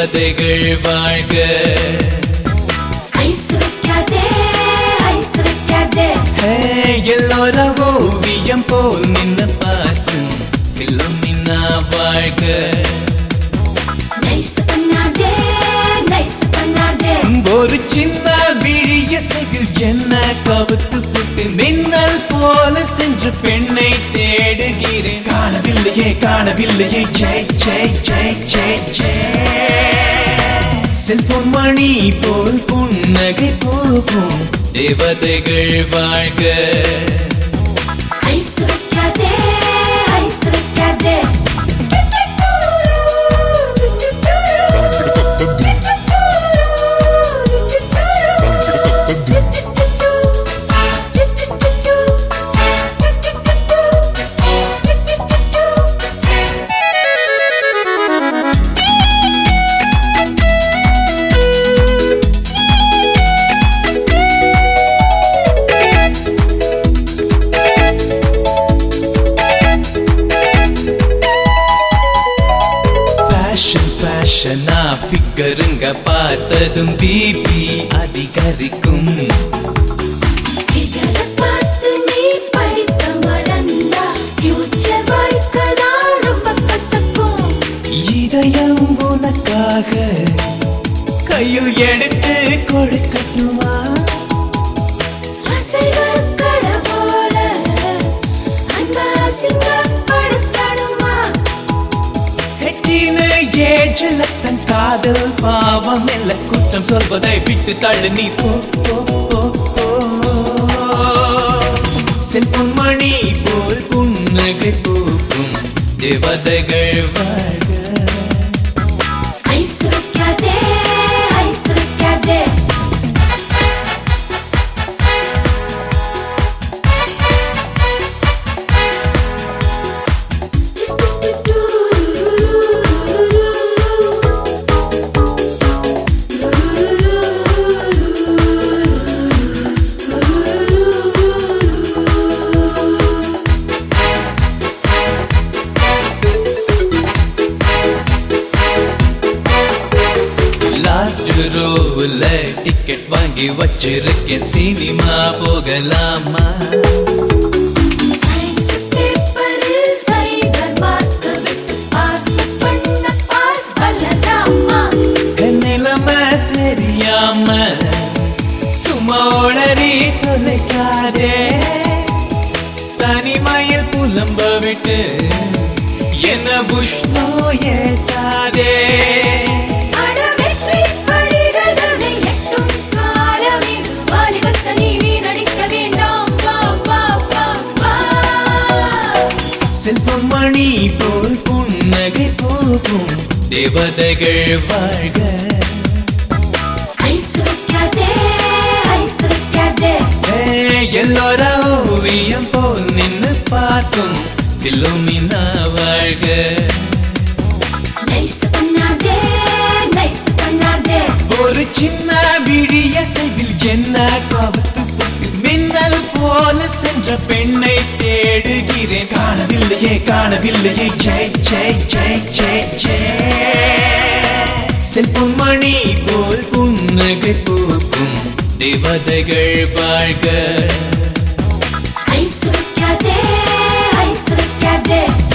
தேவதைகள் வாழ்க. ஐஸ் வைக்காதே ஐஸ் வைக்காதே எல்லோர ஓவியம் போல் நின்னு பார்க்கும் பிலோமினா வாழ்க. நைஸ் பண்ணாதே நைஸ் பண்ணாதே ஒரு சின்ன விழிய சகில் என்ன கவுத்து புட்டு மின்னல் போல சென்று பெண்ணை தேடுகிறேன். காணவில்லையே காணவில்லையே ஜெய் ஜெய் ஜெய் ஜெய் ஜெய். செல்போன் மணி போல் புன்னகை போகும் தேவதைகள் வாழ்க. ஐஸ் வைக்காதே ஐஸ் வைக்காதே ஃபிகருங்க பார்த்ததும் பிபி அதிகரிக்கும். ஃபிகரை பார்த்து நீ படிக்க மறந்தா ஃபியூச்சர் வாழ்க்கை தான் ரொம்ப கசக்கும். இதயம் உனக்காக கையில் எடுத்து கொடுக்கட்டுமா? அசைவு கடை போல அந்த அசிங்கப்படுத்தணுமா? ஏஜில் தன் காதல் பாவம் இல்ல குற்றம் சொல்வதை விட்டு தள்ளு நீ போ போ போ போ. செல்போன் மணி போல் புன்னகை பூக்கும் தேவதைகள் வாழ்க. ஐஸ் வைக்காதே ஐஸ் வைக்காதே ரோவுல டிக்கெட் வாங்கி வச்சிருக்கேன் சினிமா போகலாமா? சயின்ஸ் பேப்பரில் சைபர் மார்க்க விட்டு பாஸ் பண்ண பார்க்கலாமா? நிலைமை தெரியாம சும்மா உளறி தொலைக்காதே. தனிமையில் புலம்ப விட்டு என்ன புஷ்ணோ ஏத்தாதே. செல்போன் மணி போல் புன்னகை போகும் தேவதைகள் வாழ்க. ஐஸ் வைக்காதே ஐஸ் வைக்காதே எல்லோர ஓவியம் போல் நின்னு பார்க்கும் பிலோமினா வாழ்க. நைஸ் பண்ணாதே நைஸ் பண்ணாதே ஒரு சின்ன விழிய சைவில் என்ன கவுத்து புட்டு மின்னல் போல சென்ற பெண்ணை தேடுகிறேன். காணவில்லையே காணவில்லையே ஜெய் ஜெய் ஜெய் ஜெய் ஜெய். செல்போன் மணி போல் புன்னகை பூக்கும் தேவதைகள் வாழ்க. ஐஸ் வைக்காதே ஐஸ் வைக்காதே